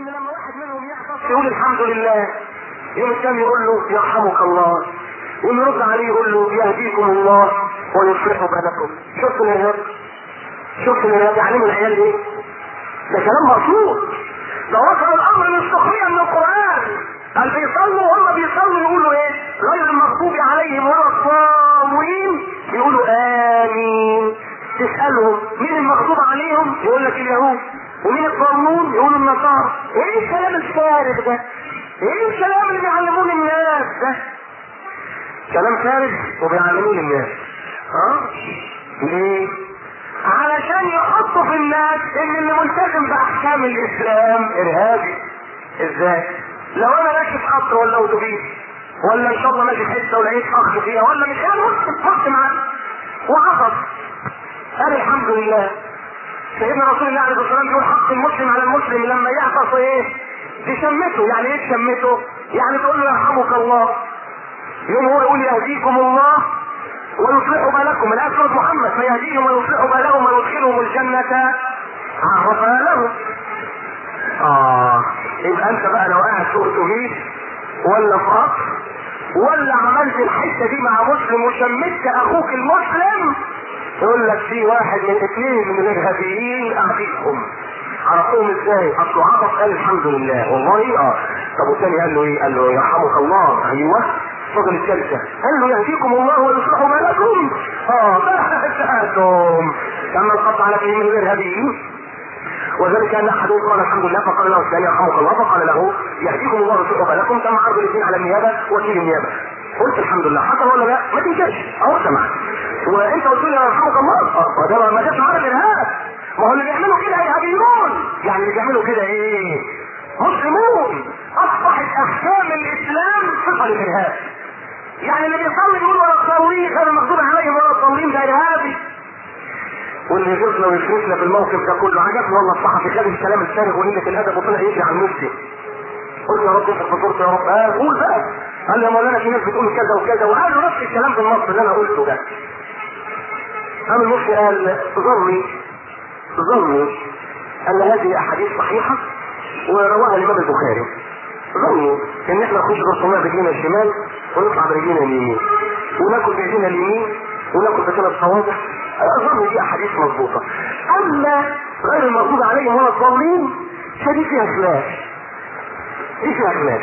ان لما واحد منهم يحفظ يقول الحمد لله، يوم الثاني يقول له يرحمك الله، يوم يرد عليه يقول له يهديكم الله ويصلح بالكم. شفت الارهاب؟ شفت الارهاب يعلموا العيال ايه؟ ده كلام مقصود. ده وصل الامر للسخريه من القران. قال بيصلوا وهم بيصلوا يقولوا ايه؟ غير المغضوب عليهم ولا الضالين، يقولوا امين. تسالهم مين المغضوب عليهم؟ يقول لك اليهود. ومين الضالون؟ يقولوا النصارى. ايه الكلام الفارغ ده؟ ايه الكلام اللي بيعلمون الناس ده؟ كلام فارغ وبيعلمون الناس. ليه؟ علشان يحطوا في الناس ان اللي ملتزم باحكام الاسلام ارهابي. ازاي؟ لو انا ماشي في قطر ولا اتوبيس ولا ان شاء الله ماشي في حته ولقيت اخ فيها ولا مش انا وقت معاه وعطس، قال الحمد لله. سيدنا رسول الله عليه الصلاه والسلام بيقول حق المسلم على المسلم لما يعطس ايه؟ تشمته. يعني ايه تشمته؟ يعني تقول له يرحمك الله. يوم هو يقول يهديكم الله ويصلح بالكم. الآن سورة محمد فيهديهم ويصلح بالهم ويدخلهم الجنة عرفها لهم. يبقى انت بقى لو قاعد في اتوبيس ولا في قطر ولا عملت الحته دي مع مسلم وشمت اخوك المسلم، يقول لك في واحد من اثنين من الارهابيين قاعدينهم. عرفوهم ازاي؟ اصله عطف قال الحمد لله والله. طب والثاني قال له ايه؟ قال له يرحمك الله. ايوه. فضل الثالثة قال له يهديكم الله ويصلح بالكم. فاتهم كما القطع على كلمة الارهابيين. وذلك ان احدهم قال الحمد لله فقال له الثاني يرحمك الله فقال له يهديكم الله ويصلح بالكم. تم عرض الاثنين على النيابه وكيل النيابه. قلت الحمد لله. حصل ولا لا؟ ما تنكرش اهو سمع. وانت قلت لي يرحمك الله. ده ما جاش معانا الارهاب. ما هو اللي بيعملوا كده ارهابيون. يعني اللي بيعملوا كده ايه؟ مسلمون. اصبحت احكام الاسلام صفه للارهاب. يعني اللي بيصلي يقول ولا الضالين غير المغضوب عليهم ولا الضالين ده ارهابي. واللي يغيظنا ويشركنا في الموقف ده كله عجبني والله الصحفي خد الكلام الفارغ وقله الادب وطلع يجري على المفتي. قلت يا رب انت فطرت يا رب. قول بقى. قال لي يا مولانا في ناس بتقول كذا وكذا وقالوا نفس الكلام بالنص اللي انا قلته ده. قام المفتي قال ظني ان هذه احاديث صحيحه ورواها الامام البخاري. ظني ان احنا نخش بالصلاه برجلنا الشمال ونطلع برجلنا اليمين وناكل برجلنا اليمين وناكل بثلاث صوابع. اظن دي احاديث مضبوطه. اما غير المغضوب عليهم ولا الضالين فدي فيها خلاف. دي فيها خلاف.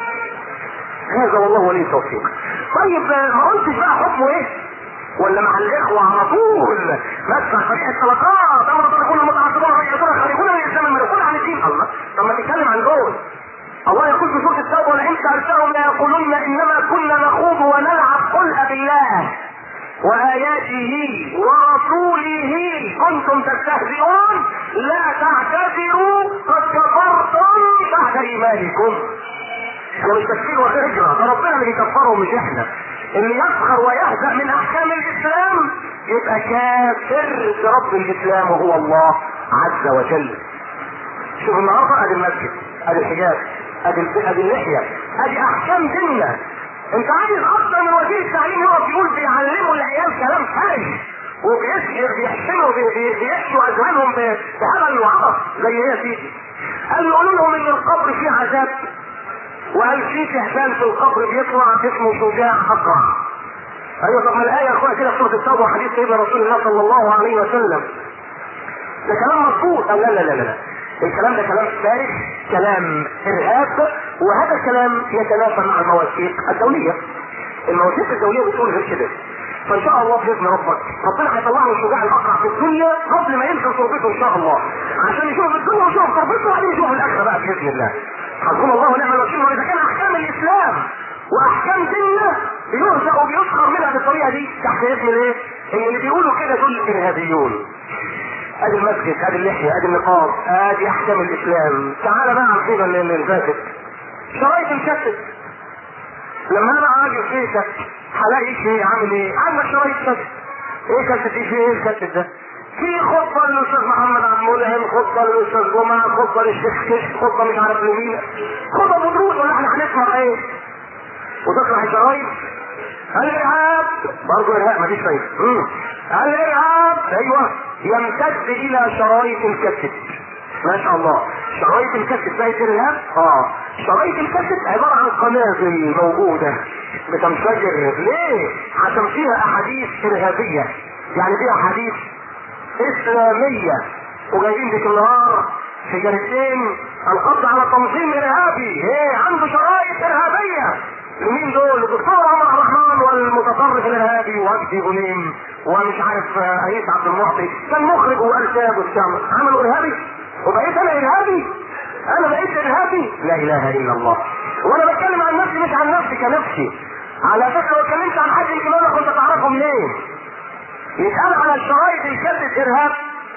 هذا والله ولي التوفيق. طيب ما قلتش بقى حكمه ايه؟ ولا مع الاخوه على طول مدفع صحيح الطلقات امر تكون المتعصبون ويعتبر خارجون من الاسلام المسؤول عن الدين. الله طب ما تتكلم عن دول. الله يقول في سوره التوبه ولئن سالتهم ليقولن انما كنا نخوض ونلعب قل بالله وآياته ورسوله كنتم تستهزئون لا تعتذروا قد كفرتم بعد إيمانكم. هو مش تكفير ولا هجرة، ده ربنا اللي بيكفرهم مش احنا. اللي يسخر ويهزأ من أحكام الإسلام يبقى كافر برب الإسلام وهو الله عز وجل. شوف النهارده ادي المسجد، ادي الحجاب، ادي اللحية، ادي أحكام ديننا. انت عايز اصلا من وزير التعليم يقف يقول بيعلموا العيال كلام خارج وبيحسنوا بيحشوا اذهانهم بهبل وعبط زي ايه يا سيدي؟ قال يقولوا لهم ان القبر فيه عذاب وقال فيه تهبال في القبر بيطلع اسمه شجاع اقرع. ايوه طب ما الايه يا اخويا كده في سوره التوبه وحديث سيدنا رسول الله صلى الله عليه وسلم. ده كلام مظبوط. قال لا الكلام ده كلام فارغ، كلام ارهاب، وهذا الكلام يتنافى مع المواثيق الدوليه. المواثيق الدوليه بتقول غير كده. فان شاء الله باذن ربنا هيطلع له الشجاع الاقرع في الدنيا قبل ما يمشي تربته ان شاء الله، عشان يشوف الدنيا ويشوف تربته وبعدين يشوف الاخره بقى باذن الله. حسبنا الله ونعم الوكيل. واذا كان احكام الاسلام واحكام ديننا بيهزأ وبيسخر منها بالطريقه دي تحت اسم الايه؟ ان اللي بيقولوا كده دول ارهابيون. ادي المسجد، ادي اللحيه، ادي النقاب، ادي احكام الاسلام. تعال بقى على الصيغه اللي فاتت. شرايط الكاسيت. لما انا راجل فيك هلاقي شيء عامل ايه؟ عندك شرايط كاسيت. ايه كاسيت؟ ايه الكاسيت ده؟ في خطبه للاستاذ محمد عبد المنعم، خطبه للاستاذ جمعه، خطبه للشيخ كشك، خطبه مش عارف لمين، خطبه ودروس ولا احنا هنسمع ايه؟ وتطلع الشرايط الارهاب برضه ارهاب مفيش فايده. الارهاب ايوه يمتد الى شرايط الكاسيت. ما شاء الله شرايط الكاسيت بقت ارهاب. شرايط الكاسيت عباره عن قنابل موجوده بتنفجر. ليه؟ عشان فيها احاديث ارهابيه، يعني فيها احاديث اسلاميه، وجايبين ديك النهار في جريدتين القبض على تنظيم ارهابي عنده شرايط ارهابيه. مين دول؟ الدكتور عمر الرحمن والمتطرف الارهابي وجدي غنيم ومش عارف ايس عبد المعطي، كان مخرج وقال كاب والشام، عملوا ارهابي وبقيت انا ارهابي. انا بقيت ارهابي؟ لا اله الا الله. وانا بتكلم عن نفسي مش عن نفسي كنفسي. على فكره لو اتكلمت عن حد يمكن انا كنت تعرفه منين؟ يتقال على الشرايط الكاسيت ارهاب؟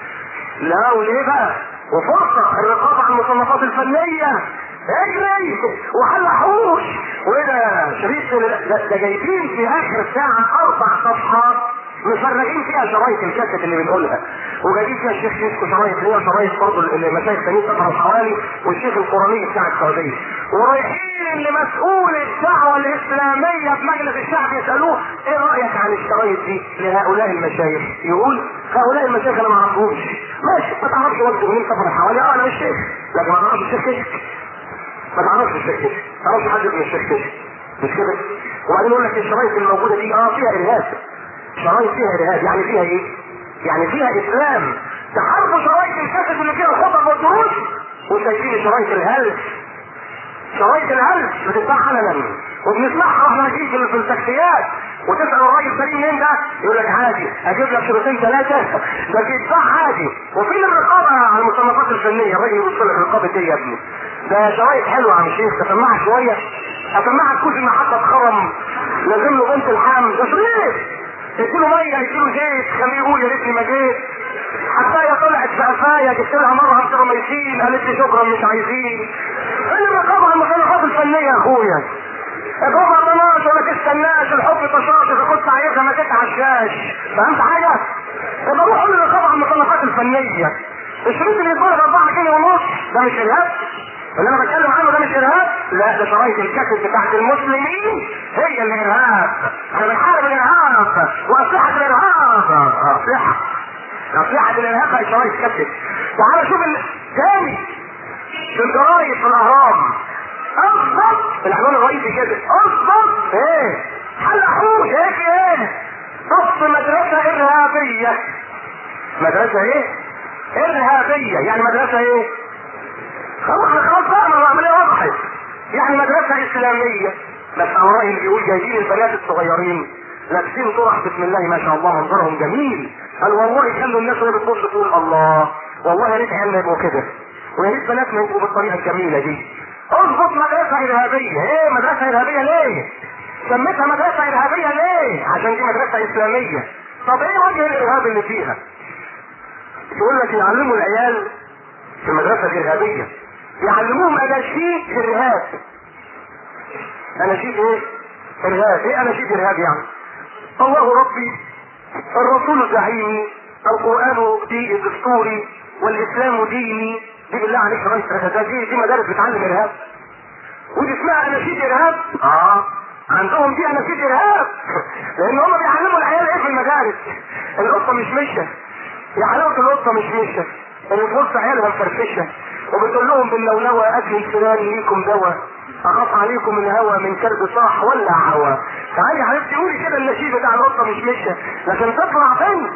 لا. وليه بقى؟ وفرصه الرقابه على المصنفات الفنيه، اجري وحلحوش. وده شريط ده جايبين في اخر ساعه 4 صفحات مفرغين فيها شرايط الكاسيت اللي بنقولها، وجايبين فيها الشيخ يسكو شرايط، اللي هي شرايط برضه المشايخ التانيين سفر الحوالي والشيخ القراني بتاع السعوديه، ورايحين لمسؤول الدعوه الاسلاميه بمجلس الشعب يسالوه ايه رايك عن الشرايط دي لهؤلاء المشايخ؟ يقول هؤلاء المشايخ انا ما اعرفهمش. ماشي، ما تعرفش وجه منين سفر الحوالي؟ انا مش شيخ، لكن ما تعرفش الشيخ كشك، ما تعرفش الشيخ كشك، ما تعرفش حد من الشيخ كشك، مش كده؟ وبعدين يقول لك الشرايط الموجوده دي فيها ارهاب. شرايط فيها ارهاب يعني فيها ايه؟ يعني فيها اسلام. تحاربوا شرايط الكاسيت اللي فيها الخطب والدروس وشايفين شرايط الهلس. شرايط الهلس بتتباع علنا وبنسمعها واحنا ماشيين في التاكسيات، وتسال الراجل سليم منين ده؟ يقول لك عادي، اجيب لك شريطين 3 ده بيتباع عادي. وفين الرقابه على المصنفات الفنيه؟ الراجل يبص لك رقابه ايه يا ابني؟ ده شرايط حلوه يا عم شيخ، تسمعها شويه، اسمعها كوز المحطه خرم، لازم له بنت الحمل، ده شريط يديله ميه يديله زيت خليه يقول يا ريتني ما جيت. حتى طلعت في قفايا جبت لها مره ترميسين قالت لي شكرا مش عايزين. ايه الرقابه على المصنفات الفنيه يا اخويا؟ الرقابه ما طناش ولا تستناش، الحب طشاش، اذا كنت عايزها ما تتعشاش. فهمت حاجه؟ يبقى روحوا للرقابه على المصنفات الفنيه. الشريط اللي يتباع ب 4 جنيه ونص ده مش ارهاب؟ اللي انا بتكلم عنه ده مش ارهاب؟ لا، ده شرايط الكاسيت بتاعت المسلمين هي اللي ارهاب. احنا بنحارب الارهاب واسلحه الارهاب. اسلحه الارهاب هي شرايط الكاسيت. تعال شوف تاني في الجرايد في الاهرام، اصبط العنوان الرئيسي كده، اصبط ايه؟ حلحوش هيك ايه؟ صف مدرسه ارهابيه. مدرسه ايه؟ ارهابيه. يعني مدرسه ايه؟ خلاص بقى ما العمليه وضحت. يعني مدرسه اسلاميه. بس اوراق اللي بيقول جايبين البنات الصغيرين لابسين طرح بسم الله ما شاء الله منظرهم جميل، قال والله يخلوا الناس وهي بتبص تقول الله والله يا ريت عيالنا يبقوا كده، ويا ريت بناتنا يبقوا بالطريقه الجميله دي. اظبط مدرسه ارهابيه. ايه مدرسه ارهابيه ليه؟ سميتها مدرسه ارهابيه ليه؟ عشان دي مدرسه اسلاميه. طب ايه وجه الارهاب اللي فيها؟ يقول لك يعلموا العيال في المدرسه الارهابيه، يعلموهم اناشيد ارهاب. اناشيد ايه؟ ارهاب. ايه اناشيد ارهاب يعني؟ الله ربي، الرسول زعيمي، القران دي دستوري، والاسلام ديني. دي بالله عليك دي مدارس بتعلم ارهاب؟ ودي اسمها اناشيد ارهاب؟ عندهم دي اناشيد ارهاب لان هم بيعلموا العيال ايه في المدارس؟ القطه مش مشة، يا حلاوه القطه مش مشة اللي تبص عيالها مفرفشه، وبتقول لهم باللولوه اكل الفلان ليكم دواء، اخاف عليكم الهوى من كلب صاح ولا هوى. تعالي يا حبيبتي قولي كده النشيد بتاع القطه مش مشة، لكن تطلع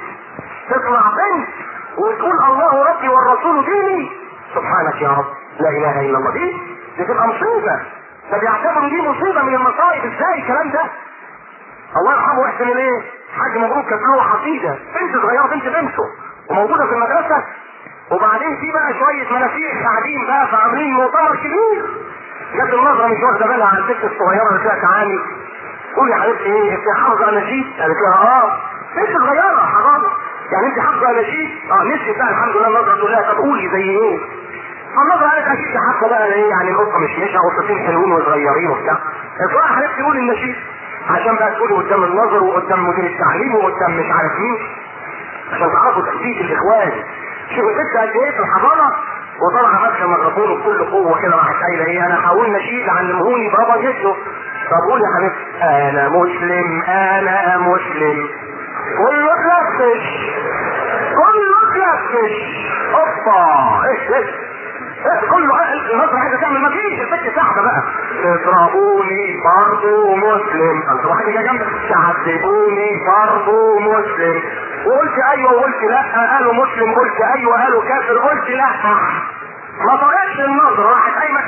بنت وتقول الله ربي والرسول ديني. سبحانك يا رب، لا اله الا الله. دي تبقى مصيبه. ده بيعتبروا دي مصيبه من المصائب. ازاي الكلام ده؟ الله يرحمه ويحسن اليه حاج مبروك كانت له حفيده بنت صغيره، بنته وموجوده في المدرسه، وبعدين في بقى شويه منافيخ قاعدين بقى فعاملين مؤتمر كبير. جت النظره مش واخده بالها على الست الصغيره اللي فيها تعالي قولي يا حبيبتي ايه؟ انت حافظه اناشيد؟ قالت لها بنت صغيره حرام يعني انت حافظه اناشيد؟ نسيت بقى الحمد لله. النظره تقول لها طب قولي زي ايه؟ فالنظره قالت اكيد حافظه بقى ايه يعني القطه مش قطتين حلوين وصغيرين وبتاع. قلت لها حبيبتي قولي النشيد عشان بقى تقولي قدام النظر وقدام مدير التعليم وقدام مش عارف مين عشان تعرفوا تأسيس الاخوان. شوفوا الست قد ايه في الحضانه وطلع ماسكه الميكروفون بكل قوه كده راحت قايله ايه؟ انا هقول نشيد علمهوني بابا جده. طب قول يا حبيبتي انا مسلم انا مسلم. كله اتلفش اوبا. ايه كله النظر عايزه تعمل ما فيش، الست ساعده بقى تضربوني برضه مسلم، انت واحد جاي جنبك تعذبوني برضه مسلم، وقلت ايوه وقلت لا، قالوا مسلم قلت ايوه، قالوا كافر قلت لا، ما طلعتش النظر، راحت قايمه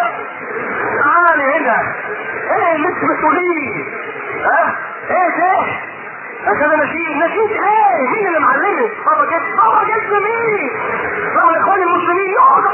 تعالي هنا، ايه اللي انت بتقوليه؟ ايه ده؟ عشان نشيد ايه؟ مين اللي معلمك؟ بابا جد مين؟ بابا الاخوان المسلمين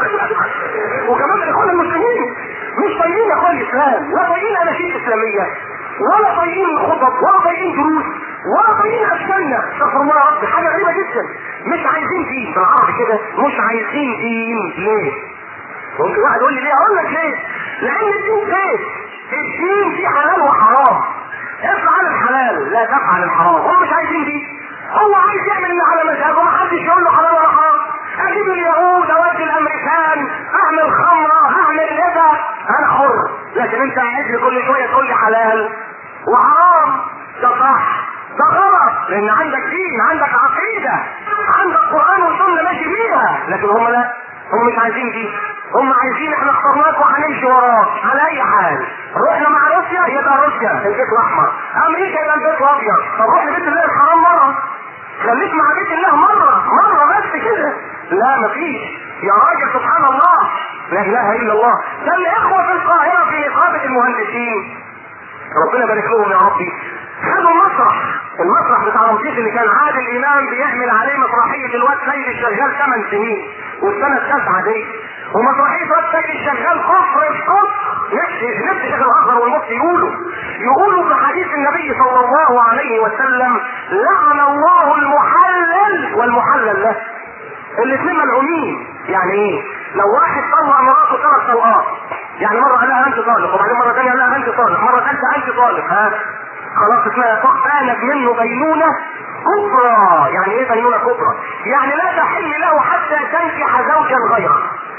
وكمان الاخوان المسلمين مش طايقين يا اخوان الاسلام، لا طايقين اناشيد اسلاميه، ولا طايقين خطب، ولا طايقين دروس، ولا طايقين اشكالنا، استغفر الله يا رب، حاجه غريبه جدا، مش عايزين دين بالعربي كده، مش عايزين دين. ليه؟ ممكن واحد يقول لي ليه؟ اقول لك ليه؟ لان الدين فين؟ الدين فيه حلال وحرام، افعل الحلال لا تفعل الحرام، هم مش عايزين دي، هو عايز يعمل اللي على مزاجه ومحدش يقول له حلال ولا حرام، اجيب اليهود اودي الامريكان، اعمل خمره، اعمل ربا، انا حر، لكن انت قاعد لي كل شويه تقول لي حلال وحرام، ده صح، ده غلط، لان عندك دين، عندك عقيده، عندك قران وسنه ماشي بيها، لكن هم لا، هم مش عايزين دي، هم عايزين احنا اخترناك وهنمشي وراك على اي حال، رحنا مع روسيا يبقى روسيا البيت الاحمر، امريكا يبقى البيت الابيض، طب روح لبيت الله الحرام مره، خليك مع بيت الله مره بس كده، لا مفيش يا راجل، سبحان الله، لا اله الا الله. ده الاخوه في القاهره في نقابه المهندسين ربنا يبارك لهم يا ربي، خدوا المسرح بتاع رمسيس اللي كان عادل امام بيعمل عليه مسرحيه الواد سيد الشغال 8 سنين، والسنه التاسعه دي، ومسرحيه الواد سيد الشغال كفر في كفر، نفس شيخ الازهر والمفتي يقولوا في حديث النبي صلى الله عليه وسلم لعن الله المحلل والمحلل له، الاثنين ملعونين. يعني ايه؟ لو واحد طلق مراته 3 طلقات، يعني مره قال لها انت طالق، وبعدين مره ثانيه قال لها انت طالق، مره ثالثه انت طالق، خلاص اسمها كانت منه بينونه كبرى. يعني ايه بينونه كبرى؟ يعني لا تحل له حتى تنكح زوجا غيره.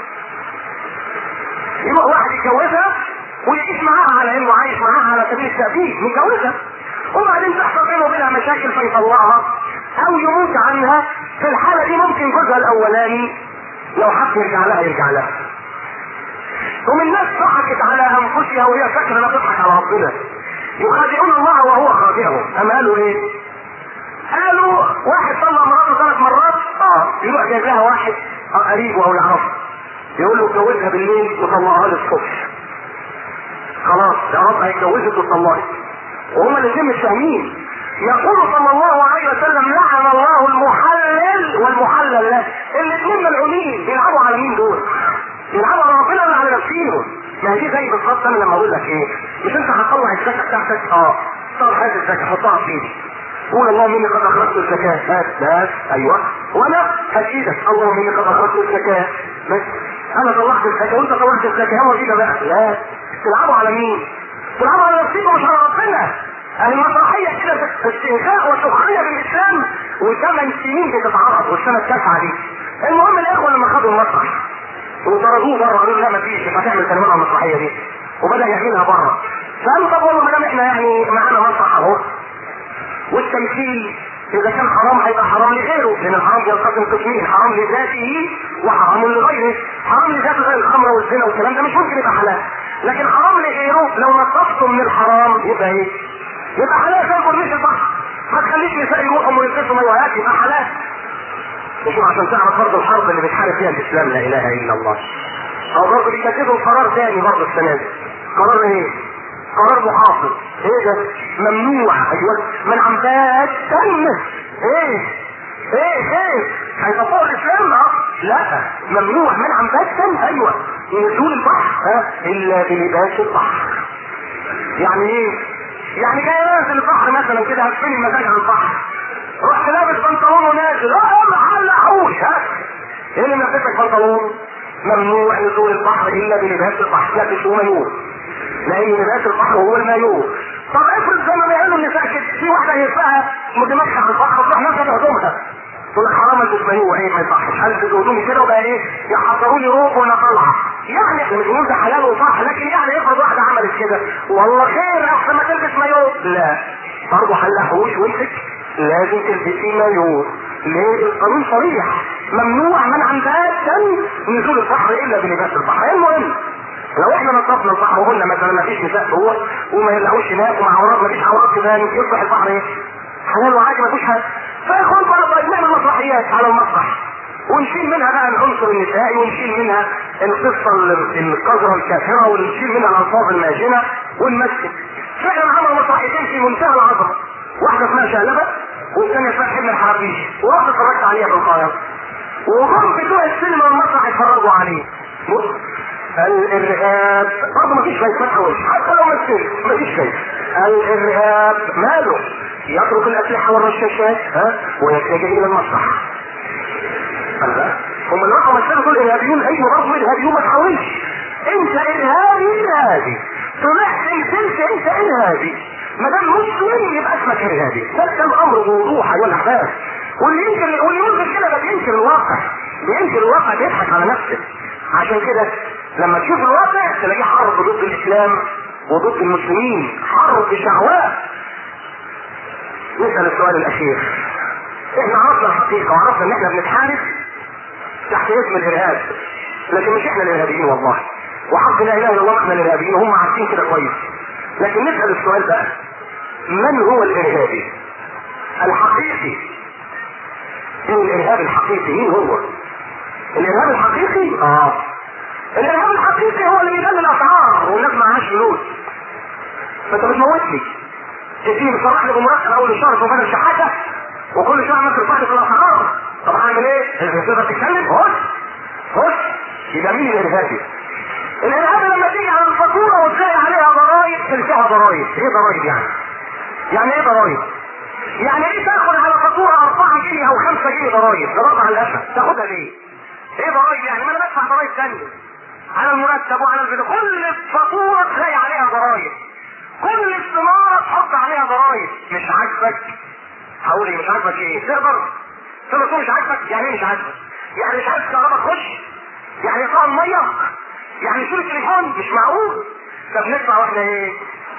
يبقى واحد يتجوزها ويعيش معاها على انه عايش معاها على سبيل التأبيد، متجوزها، وبعدين تحصل بينه وبينها مشاكل فيطلقها او يموت عنها، في الحالة دي ممكن جوزها الاولاني لو حب يرجع لها. ومن الناس ضحكت على انفسها وهي فاكره انها تضحك على ربنا، يخادعون الله وهو خادعهم. اما قالوا ايه؟ قالوا واحد طلق مراته 3 مرات، يروح جايب لها واحد قريبه او يعرفه، يقول له اتجوزها بالليل وطلقها لي الصبح، خلاص يا رب هيتجوزك وطلقك، وهما الاثنين مش فاهمين. يقول صلى الله عليه وسلم لعن الله المحلل والمحلل له، الاثنين ملعونين، بيلعبوا على مين دول؟ بيلعبوا على ربنا ولا على نفسهم؟ ما هي دي زي بالظبط انا لما اقول لك ايه؟ مش انت هتطلع الزكاه بتاعتك؟ طلع هذه الزكاه حطها في ايدي، قول اللهم اني قد اخرجت الزكاه، بس ايوه، وانا هشيدك اللهم اني قد اخرجت الزكاه، بس انا طلعت الزكاه وانت طلعت الزكاه، هو كده بقى. لا، تلعبوا على مين؟ تلعبوا على نفسكم مش على ربنا. المسرحيه كده استهزاء وسخريه بالاسلام، و8 سنين بتتعرض، والسنه التاسعه دي. المهم الاخوه لما خدوا المسرح وطردوه بره، قالوا لا ما فيش، ما تعمل تنميه على المسرحيه دي، وبدا يعملها بره. فقالوا طب والله ما دام احنا يعني معانا مسرح اهو، والتمثيل اذا كان حرام هيبقى حرام لغيره، لان الحرام بينقسم قسمين، حرام لذاته وحرام لغيره. حرام لذاته زي الخمر والزنا والكلام ده مش ممكن يبقى حلال، لكن حرام لغيره لو نقصته من الحرام يبقى ايه؟ يبقى حلال. زي كورنيش البحر، ما تخليش نساء يروحوا ويلبسوا مايوهات، يبقى حلال. مش عشان تعرف برضه الحرب اللي بتحارب فيها الاسلام، لا اله الا الله. او برضه بيكتبوا قرار ثاني برضه السنه دي، قرار ايه؟ قرار محافظ. ايه ده؟ ممنوع، ايوه، من عم تم ايه هيطبقوا الاسلام؟ لا، ممنوع من عم تم، ايوه، نزول البحر الا بلباس البحر. يعني ايه؟ يعني جاي نازل البحر مثلا كده، هتفين المزاج على البحر، رحت لابس بنطلون ونازل، ما حلقوش، ايه اللي لابسك بنطلون؟ ممنوع نزول البحر الا بلباس البحر، لابس ومايوه، لان لباس البحر هو المايوه. طب افرض زي ما بيعملوا النساء كده، في واحده يرفعها متمشى على البحر تروح نازله هدومها، تقول لك حرام البس مايوه، ايه ما يصحش، البس هدومي كده وبقى ايه؟ يحضروا لي روب وانا طالعه. يعني احنا مش بنقول ده حلال وصح، لكن يعني افرض واحده عملت كده، والله خير احسن ما تلبس مايوه. لا، برضه حلحوش وامسك، لازم تلبسي مايوه. ليه؟ القانون صريح، ممنوع منعا باتا نزول البحر الا بلباس البحر. المهم لو احنا نصفنا البحر وقلنا مثلا ما فيش نساء جوه وما يلاقوش هناك ومع عورات ما فيش عورات كده، يصبح البحر ايه؟ حلال وعادي ما فيش حاجه. فيخون بقى نعمل مسرحيات على المسرح ونشيل منها بقى العنصر النسائي ونشيل منها القصه القذره الكافره ونشيل منها الالفاظ الماجنه ونمثل. فعلا عملوا مسرحيتين في منتهى العظمه، واحده اسمها شقلبه والثانيه اسمها حلم الحرابيش، ورحت اتفرجت عليها في القاهره وهم بتوع السينما والمسرح يتفرجوا عليه. الارهاب برضه ما فيش فايده، ما تحاولش حتى لو مثل ما فيش فايده. الارهاب ماله؟ يترك الاسلحه والرشاشات ويتجه الى المسرح. هم اللي راحوا مثلوا دول ارهابيون، ايوه برضه ارهابيون ما تحاولش. انت ارهابي طلعت مثلت انت ارهابي، ما دام مسلم يبقى اسمك ارهابي. ده الامر بوضوح ايها الاحباب. واللي ينكر كده بينكر الواقع بيضحك على نفسه. عشان كده لما تشوف الواقع تلاقيه حرب ضد الاسلام وضد المسلمين، حرب شهوات. نسأل السؤال الاخير، احنا عرفنا الحقيقة وعرفنا ان احنا بنتحارب تحت اسم الارهاب، لكن مش احنا الارهابيين والله، وحق لا اله الا الله احنا الارهابيين وهم عارفين كده كويس. لكن نسأل السؤال بقى، من هو الارهابي الحقيقي؟ مين الارهاب الحقيقي؟ مين هو الارهاب الحقيقي؟ الارهاب الحقيقي هو اللي بيغلي الاسعار والناس معهاش فلوس. فانت مش موتني تيجي بصراحه لي بمرتب اول الشهر في بدل شحاته وكل شويه عمال ترفع لي في الاسعار. طب هعمل ايه؟ تقدر تتكلم؟ خش يبقى مين الارهابي؟ الارهابي لما تيجي على الفاتوره وتلاقي عليها ضرايب تلقاها ضرايب. ايه ضرايب يعني؟ يعني ايه ضرايب؟ يعني ايه تاخد على فاتوره 4 جنيه او 5 جنيه ضرايب؟ ضرايب على الاسد تاخدها ليه؟ ايه ضرايب يعني؟ ما انا بدفع ضرايب ثانيه على المرتب وعلى الفيديو، كل فاتوره تلاقي عليها ضرايب، كل استماره تحط عليها ضرايب. مش عاجبك؟ هقول ايه مش عاجبك؟ ايه تقدر تقول مش عاجبك؟ يعني ايه مش عاجبك؟ يعني مش عايز كهرباء تخش؟ يعني يطلع الميه؟ يعني شيل التليفون؟ مش معقول. طب نطلع واحنا ايه؟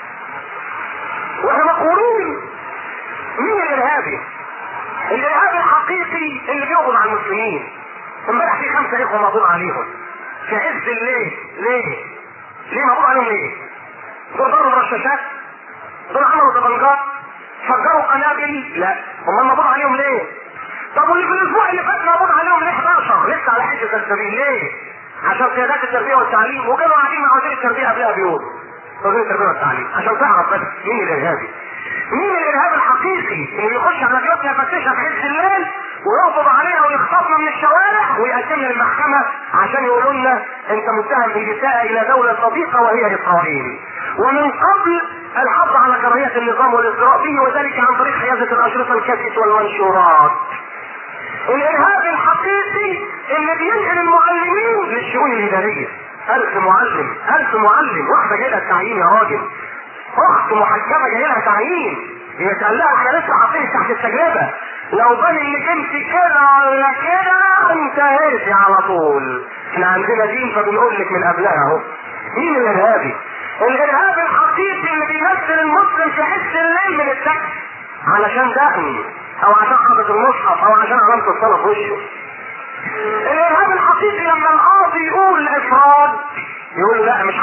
واحنا مقهورين. مين الارهابي؟ الارهابي الحقيقي اللي بيقبض على المسلمين. امبارح في 5 اخوه مقبوض عليهم في عز الليل. ليه مقبوض عليهم ليه؟ دول ضربوا رشاشات؟ دول عملوا طبنجات؟ فجروا قنابل؟ لا. هم مقبوض عليهم ليه؟ طب واللي في الاسبوع اللي فات مقبوض عليهم ليه 11 لسه على حجه السبيل؟ ليه؟ عشان قيادات التربيه والتعليم، وكانوا قاعدين مع وزير التربيه قبلها بيوم. وزير التربيه والتعليم عشان تعرف بس مين الارهابي. مين الارهاب الحقيقي اللي يخش على بيوتنا يفتشها في عز الليل ويقبض علينا ويخطفنا من الشوارع ويقدمنا للمحكمه عشان يقولوا لنا انت متهم بالاساءه الى دوله صديقه وهي اسرائيل، ومن قبل الحظ على كراهيه النظام والازدراء به، وذلك عن طريق حيازه الاشرطه الكاسيت والمنشورات. الارهاب الحقيقي اللي بينقل المعلمين للشؤون الاداريه. 1000 معلم واحده جايه لها تعيين يا راجل، اخت محجبه جايه لها تعيين، يتقال لها احنا لسه حاطينك تحت التجربه، لو بان انك انت كده ولا كده انتهيتي على طول. احنا عندنا دين فبنقول لك من قبلها اهو. مين الارهابي؟ الارهابي الحقيقي اللي بيمثل المسلم في حس الليل من السكت علشان دقن او عشان حاطط المصحف او عشان علامه الصلاه في وشه. الارهاب الحقيقي لما القاضي يقول افراد يقول لا مش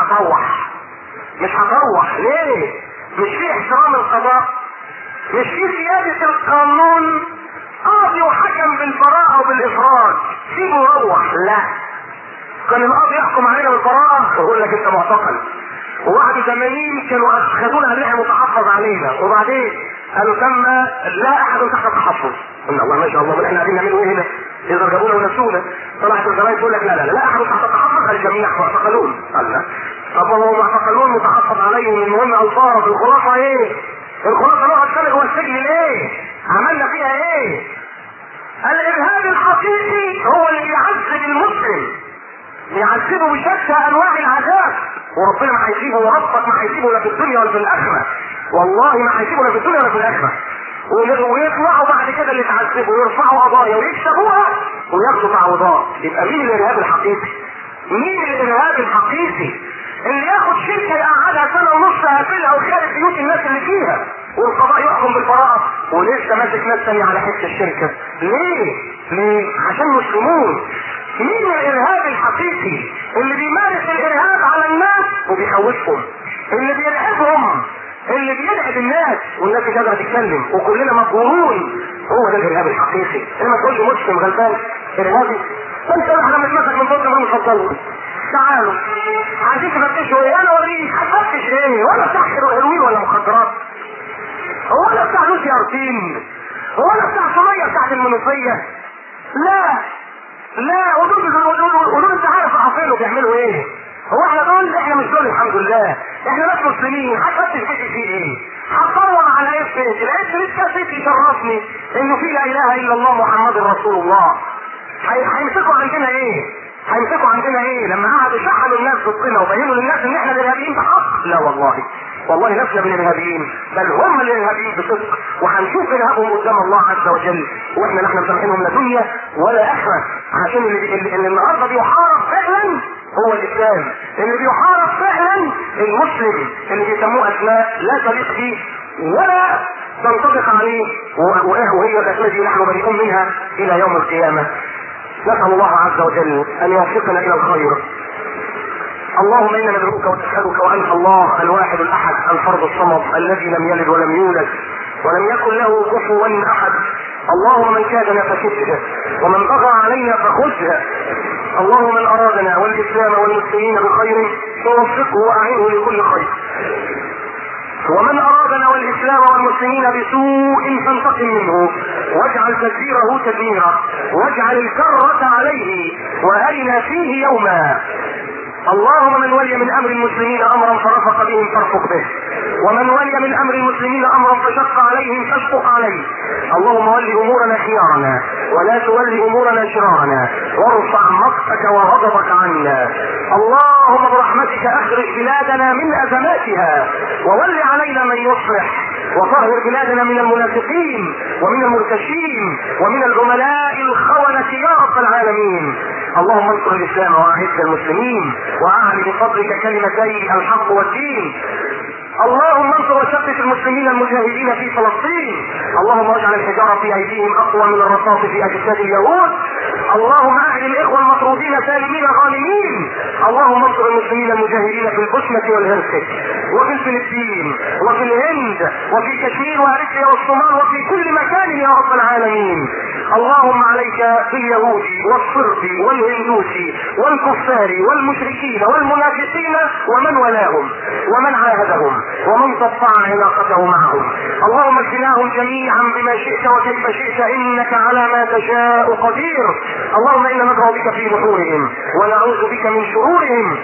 هطوح. ليه؟ مش في احترام القضاء؟ مش في سيادة القانون؟ قاضي وحكم بالبراءة وبالافراد سيبه يروح. لا، كان القاضي يحكم علينا بالبراءة ويقول لك انت معتقل، و81 كانوا خدونا الرحم متحفظ علينا، وبعدين قالوا تم لا احد تحت التحفظ. قلنا الله ما شاء الله، احنا قاعدين نعملوا ايه هنا؟ اذا جابونا ونسونا. طلعت الزراير تقول لك لا احد تحت التحفظ، الجميع معتقلون. قال لا، طب هو معتقلون متحفظ عليهم، المهم الفاظ. الخلاصه ايه؟ الخلاصه نقعد سنه جوه السجن ليه؟ عملنا فيها ايه؟ الارهاب الحقيقي هو اللي يعذب المسلم، يعذبه بشتى انواع العذاب، وربنا ما هيسيبه، وربك ما هيسيبه لا في الدنيا ولا في الاخره. والله ما هيسيبه لا في الدنيا ولا في الاخره. ويطلعوا بعد كده اللي تعذبوا ويرفعوا قضايا ويكسبوها وياخدوا تعويضات. يبقى مين الارهاب الحقيقي؟ مين الارهاب الحقيقي اللي ياخد شركه يقعدها 1.5 سنه قافلها وخارج بيوت الناس اللي فيها والقضاء يحكم بالبراءة ولسه ماسك ناس تانية على حته الشركة. ليه؟ عشان مسلمون. مين الارهاب الحقيقي؟ اللي بيمارس الارهاب على الناس وبيخوفهم، اللي بيرعبهم، اللي بيرعب الناس والناس مش قادره تتكلم وكلنا مقهورون. هو ده الارهاب الحقيقي. لما تقول لي مسلم غلبان ارهابي، انت احنا بنتمسك من فضل من فضله. تعالوا عايزين تفتشوا ايه؟ انا اوريك. هتفتش ايه؟ ولا بتاع هيروين ولا مخدرات، ولا بتاع لوسي ارتين، ولا بتاع صينيه بتاعت المنوفيه. لا ودول انت عارف عارفينه بيعملوا ايه. هو احنا دول؟ احنا مش دول الحمد لله. احنا ناس مسلمين. هتفتش بيتي فيه ايه؟ هتدور على ايه في بيتي؟ لقيت لسه بيتي يشرفني انه في لا اله الا الله محمد رسول الله. هيمسكوا عندنا ايه؟ لما قعدوا شحنوا الناس بالطينه وبينوا للناس ان احنا الارهابيين بحق؟ لا والله لسنا من الارهابيين، بل هم الارهابيين بصدق، وهنشوف ارهابهم قدام الله عز وجل. واحنا نحن مسامحينهم لا دنيا ولا اخره. عشان اللي النهارده بيحارب فعلا هو الاسلام، اللي بيحارب فعلا المسلم، اللي بيسموه اسماء لا تليق به ولا تنطبق عليه، وهي الاسماء دي نحن بريئون منها الى يوم القيامه. نسأل الله عز وجل ان يوفقنا الى الخير. اللهم انا ندعوك ونسألك وانت الله الواحد الاحد الفرد الصمد الذي لم يلد ولم يولد ولم يكن له كفوا احد. اللهم من كادنا فكده ومن بغى علينا فخذها. اللهم من ارادنا والاسلام والمسلمين بخير فوفقه واعنه لكل خير، ومن ارادنا والاسلام والمسلمين بسوء فانتقم منه واجعل تدبيره تدميرا واجعل الكرة عليه وارنا فيه يوما. اللهم من ولي من امر المسلمين امرا فرفق بهم فارفق به، ومن ولي من امر المسلمين امرا فشق عليهم فاشفق عليه. اللهم ول امورنا خيارنا ولا تول امورنا شرارنا، وارفع مقتك وغضبك عنا. اللهم برحمتك اخرج بلادنا من ازماتها وول علينا من يصلح، وطهر بلادنا من المنافقين ومن المرتشين ومن العملاء الخونة يا رب العالمين. اللهم انصر الاسلام واعز المسلمين واعلي بفضلك كلمتي الحق والدين. اللهم انصر وثبت المسلمين المجاهدين في فلسطين. اللهم اجعل الحجارة في ايديهم اقوى من الرصاص في اجساد اليهود. اللهم اهل الاخوة المطرودين سالمين غانمين. اللهم انصر المسلمين المجاهدين في البوسنة والهرسك وفي الفلبين وفي الهند وفي كشمير واريتريا والصومال وفي كل مكان يا رب العالمين. اللهم عليك باليهود والصرب والهندوس والكفار والمشركين والمنافقين ومن ولاهم ومن عاهدهم ومن قطع علاقته معهم. اللهم اكفناهم جميعا بما شئت وكيف شئت انك على ما تشاء قدير. اللهم انا ندعو بك في نحورهم ونعوذ بك من شرورهم.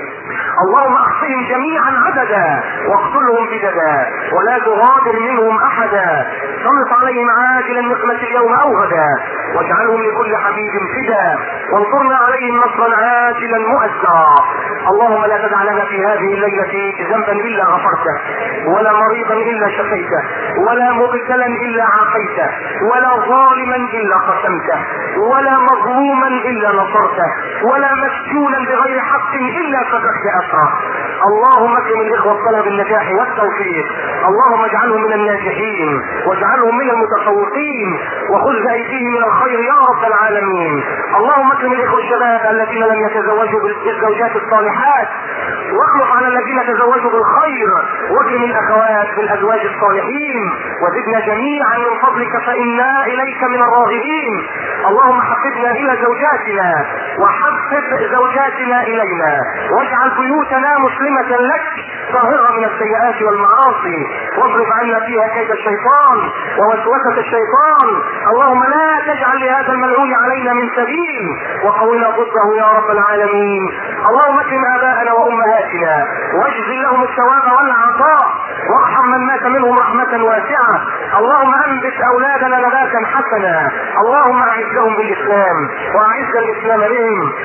اللهم احصهم جميعا عددا واقتلهم بددا ولا تغادر منهم احدا. سلط عليهم عاجل النقمة اليوم او غدا واجعلهم لكل حبيب فدا، وانصرنا عليهم نصرا عاجلا مؤزرا. اللهم لا تدع لنا في هذه الليلة ذنبا الا غفرته، ولا مريضا الا شفيته، ولا مبتلا الا عافيته، ولا ظالما الا قسمته، ولا مظلوما الا نصرته، ولا مسجونا بغير حق الا فتحت اسره. اللهم اكرم الاخوة طلب النجاح والتوفيق. اللهم اجعلهم من الناجحين واجعلهم من المتفوقين وخذ بايديهم من الخير يا رب العالمين. اللهم اكرم الاخوة الشباب الذين لم يتزوجوا بالزوجات الصالحات، واخلف على الذين تزوجوا بالخير، واكرم الاخوات بالازواج الصالحين، وزدنا جميعا من فضلك فانا اليك من الراغبين. اللهم حببنا الى زوجاتنا وحبب زوجاتنا الينا، واجعل بيوتنا مسلمة لك طاهرة من السيئات والمعاصي، واصرف عنا فيها كيد الشيطان ووسوسة الشيطان. اللهم لا تجعل لهذا الملعون علينا من سبيل وقونا ضده يا رب العالمين. اللهم اكرم اباءنا وامهاتنا واجزل لهم الثواب والعطاء، وارحم من مات منهم رحمة واسعة. اللهم انبت اولادنا نباتا حسنا. اللهم اعزهم بالاسلام واعز الاسلام بهم،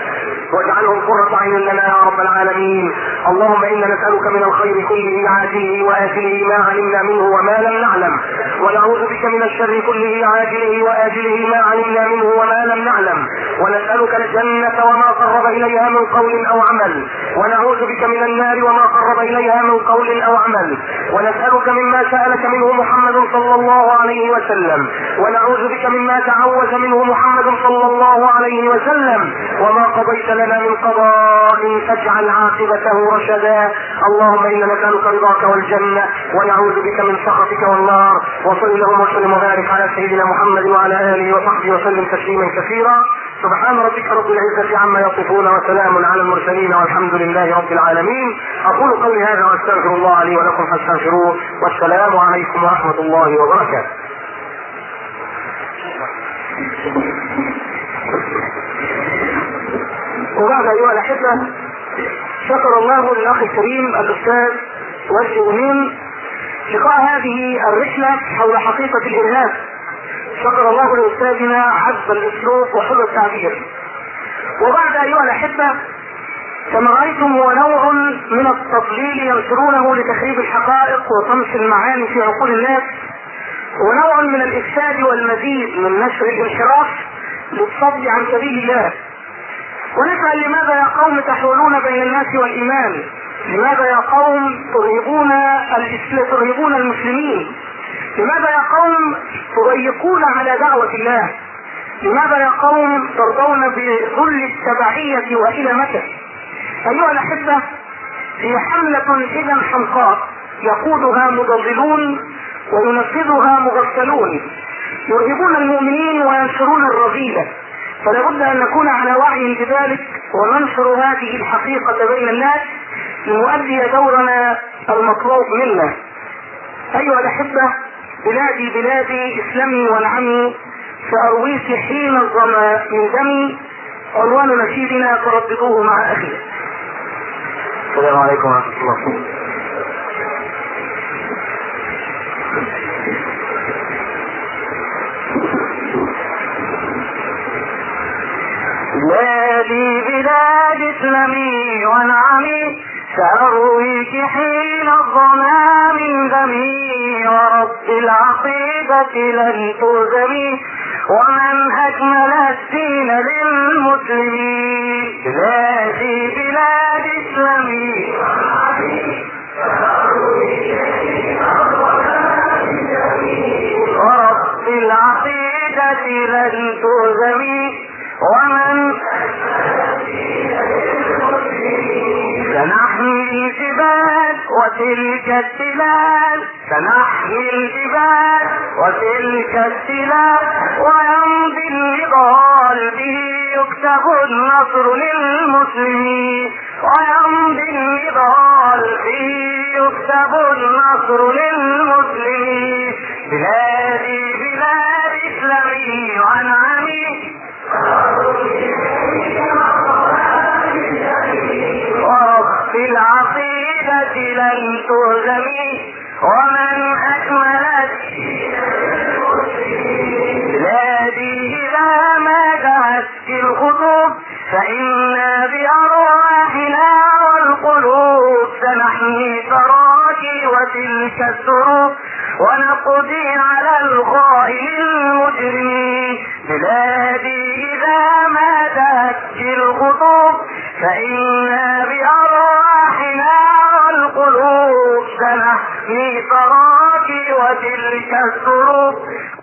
واجعلهم قرة عين لنا يا رب العالمين. اللهم إنا نسألك من الخير كله عاجله وآجله ما علمنا منه وما لم نعلم، ونعوذ بك من الشر كله عاجله وآجله ما علمنا منه وما لم نعلم، ونسألك الجنة وما قرب إليها من قول أو عمل، ونعوذ بك من النار وما قرب إليها من قول أو عمل، ونسألك مما سألك منه محمد صلى الله عليه وسلم، ونعوذ بك مما تعوذ منه محمد صلى الله عليه وسلم، وما قضيت لنا من قضاء فاجعل عاقبته رشدا. اللهم إنا نسألك رضاك والجنة، ونعوذ بك من سخطك والنار. وصل اللهم وسلم وبارك على سيدنا محمد وعلى آله وصحبه وسلم تسليما كثيرا. سبحان ربك رب العزة عما يصفون، وسلام على المرسلين، والحمد لله رب العالمين. أقول قولي هذا واستغفر الله لي ولكم فاستغفروه، والسلام عليكم ورحمة الله وبركاته. وبعد أيها الأحبة، شكر الله للأخ الكريم الأستاذ وجه أمين لقاء هذه الرحلة حول حقيقة الإرهاب. شكر الله لأستاذنا عذب الأسلوب وحلو التعبير. وبعد أيها الأحبة، كما رأيتم هو نوع من التضليل ينشرونه لتخريب الحقائق وطمس المعاني في عقول الناس، ونوع من الإفساد والمزيد من نشر الانحراف للصد عن سبيل الله. ونسأل لماذا يا قوم تحولون بين الناس والإيمان؟ لماذا يا قوم ترهبون المسلمين؟ لماذا يا قوم تضيقون على دعوة الله؟ لماذا يا قوم ترضون بذل التبعية وإلى متى؟ أيها الأحبة، هي حملة إذا حمقاء يقودها مضللون وينفذها مغفلون، يرهبون المؤمنين وينشرون الرذيلة. فلا بد أن نكون على وعي بذلك وننشر هذه الحقيقة بين الناس لنؤدي دورنا المطلوب منا. أيها الأحبة، بلادي بلادي اسلمي وانعمي، فأرويك حين الظما من دمي، عنوان نشيدنا فرددوه مع أخي. السلام عليكم ورحمة الله. بلادي بلاد اسلمي وانعمي، سأرويك حين الظما من دمي، ورب العقيدة لن تهزمي، ومن أكمل الدين للمسلمين. بلادي بلاد اسلمي وانعمي، سأرويك حين الظما من دمي، ورب العقيدة لن تهزمي، ومن سنحمي الجبال وتلك التلال، سنحمي الجبال وتلك التلال، ويمضي النضال به يكتب النصر للمسلمين، ويمضي النضال به يكتب النصر للمسلمين. بلادي بلاد اسلمي وانعمي، ورب العقيدة لن تهزمي، ومن أكملت بلادي إذا ما دعت الخطوب، فإنا بأرواحنا والقلوب سنحمي تراكي وتلك الدروب، ونقضي على الخائن المجرمين. بلادي إذا ما دعت الخطوب، فإنا بأرواحنا والقلوب سنحمي تراكي وتلك الدروب،